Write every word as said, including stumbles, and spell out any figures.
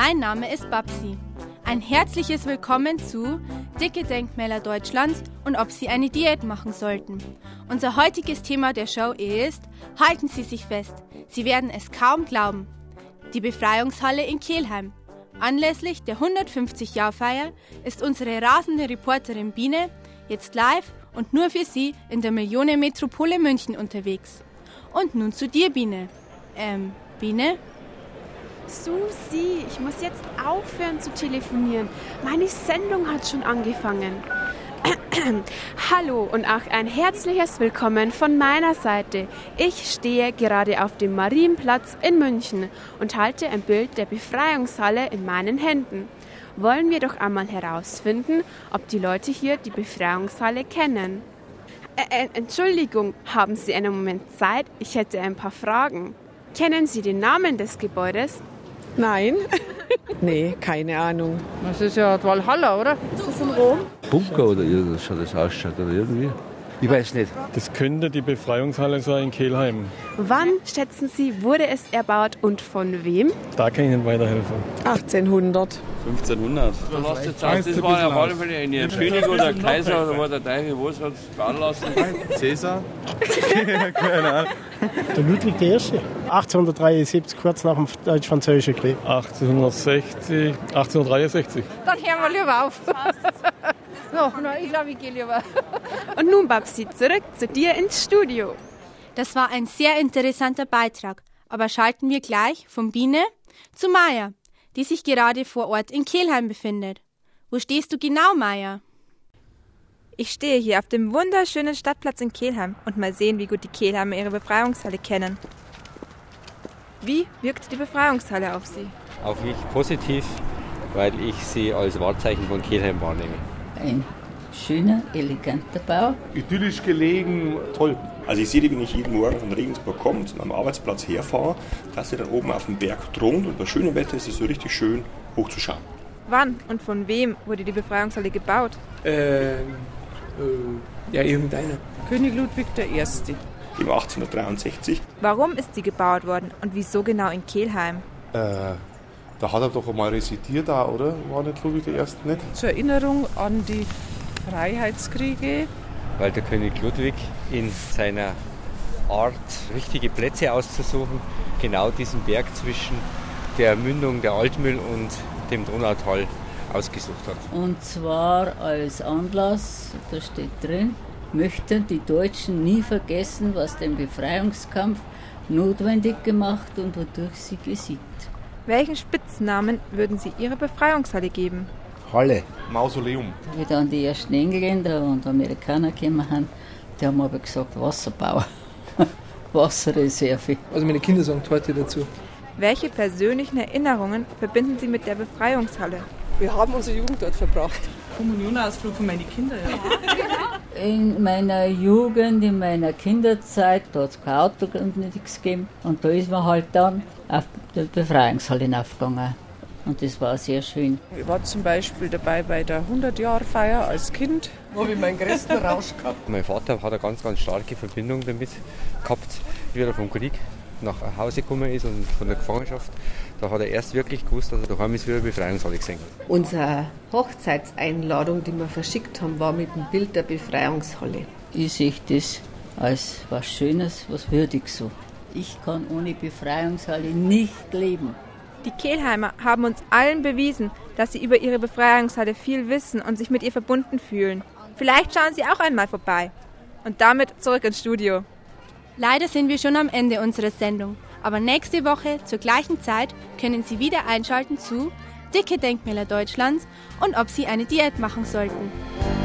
Mein Name ist Babsi. Ein herzliches Willkommen zu Dicke Denkmäler Deutschlands und ob Sie eine Diät machen sollten. Unser heutiges Thema der Show ist, halten Sie sich fest, Sie werden es kaum glauben, die Befreiungshalle in Kelheim. Anlässlich der hundertfünfzig-Jahr-Feier ist unsere rasende Reporterin Biene jetzt live und nur für Sie in der Millionenmetropole München unterwegs. Und nun zu dir, Biene. Ähm, Biene? Susi, ich muss jetzt aufhören zu telefonieren. Meine Sendung hat schon angefangen. Hallo und auch ein herzliches Willkommen von meiner Seite. Ich stehe gerade auf dem Marienplatz in München und halte ein Bild der Befreiungshalle in meinen Händen. Wollen wir doch einmal herausfinden, ob die Leute hier die Befreiungshalle kennen. Äh, äh, Entschuldigung, haben Sie einen Moment Zeit? Ich hätte ein paar Fragen. Kennen Sie den Namen des Gebäudes? Nein. Nee, keine Ahnung. Das ist ja Valhalla, oder? Ist das in Rom? Bunker oder irgendwas schaut das ausschaut oder irgendwie. Ich weiß nicht. Das könnte die Befreiungshalle sein in Kelheim. Wann, schätzen Sie, wurde es erbaut und von wem? Da kann ich Ihnen weiterhelfen. achtzehnhundert. fünfzehnhundert. Das war ja auf alle Fälle ein König oder ein Kaiser oder war der Teufel, was hat es bauen lassen? Cäsar? Keine Ahnung. Der Ludwig der Erste. achtzehnhundertdreiundsiebzig, kurz nach dem Deutsch-Französischen Krieg. achtzehnhundertsechzig, achtzehnhundertdreiundsechzig. Dann hören wir lieber auf. No, no, ich glaube, ich gehe lieber. Und nun, Babsi, zurück zu dir ins Studio. Das war ein sehr interessanter Beitrag, aber schalten wir gleich von Biene zu Maja, die sich gerade vor Ort in Kelheim befindet. Wo stehst du genau, Maja? Ich stehe hier auf dem wunderschönen Stadtplatz in Kelheim und mal sehen, wie gut die Kelheimer ihre Befreiungshalle kennen. Wie wirkt die Befreiungshalle auf Sie? Auf mich positiv, weil ich sie als Wahrzeichen von Kelheim wahrnehme. Ein schöner, eleganter Bau. Idyllisch gelegen, toll. Also ich sehe die, wenn ich jeden Morgen von Regensburg komme und am Arbeitsplatz herfahre, dass sie dann oben auf dem Berg thront und bei schönem Wetter ist es so richtig schön hochzuschauen. Wann und von wem wurde die Befreiungshalle gebaut? Äh, äh ja, irgendeiner. König Ludwig der Erste. Im achtzehnhundertdreiundsechzig. Warum ist sie gebaut worden und wieso genau in Kelheim? Äh, da hat er doch einmal residiert da, oder? War nicht Ludwig der Erste nicht? Zur Erinnerung an die Freiheitskriege. Weil der König Ludwig in seiner Art, richtige Plätze auszusuchen, genau diesen Berg zwischen der Mündung der Altmühl und dem Donautal ausgesucht hat. Und zwar als Anlass, da steht drin, möchten die Deutschen nie vergessen, was den Befreiungskampf notwendig gemacht und wodurch sie gesiegt. Welchen Spitznamen würden Sie Ihrer Befreiungshalle geben? Halle. Mausoleum. Wie dann die ersten Engländer und Amerikaner gekommen haben, die haben aber gesagt Wasserbau, Wasserreserve. Also meine Kinder sagen heute dazu. Welche persönlichen Erinnerungen verbinden Sie mit der Befreiungshalle? Wir haben unsere Jugend dort verbracht. Kommunionausflug für meine Kinder, ja. In meiner Jugend, in meiner Kinderzeit, da hat es kein Auto und nichts gegeben. Und da ist man halt dann auf die Befreiungshalle hinaufgegangen. Und das war sehr schön. Ich war zum Beispiel dabei bei der hundert-Jahr-Feier als Kind. Da habe ich meinen größten Rausch gehabt. Mein Vater hat eine ganz, ganz starke Verbindung damit gehabt, wie er vom Krieg nach Hause gekommen ist und von der Gefangenschaft. Da hat er erst wirklich gewusst, dass er daheim ist, wie er die Befreiungshalle gesehen hat. Unsere Hochzeitseinladung, die wir verschickt haben, war mit dem Bild der Befreiungshalle. Ich sehe das als was Schönes, was Würdiges so. Ich kann ohne Befreiungshalle nicht leben. Die Kelheimer haben uns allen bewiesen, dass sie über ihre Befreiungshalle viel wissen und sich mit ihr verbunden fühlen. Vielleicht schauen Sie auch einmal vorbei. Und damit zurück ins Studio. Leider sind wir schon am Ende unserer Sendung, aber nächste Woche zur gleichen Zeit können Sie wieder einschalten zu Dicke Denkmäler Deutschlands und ob Sie eine Diät machen sollten.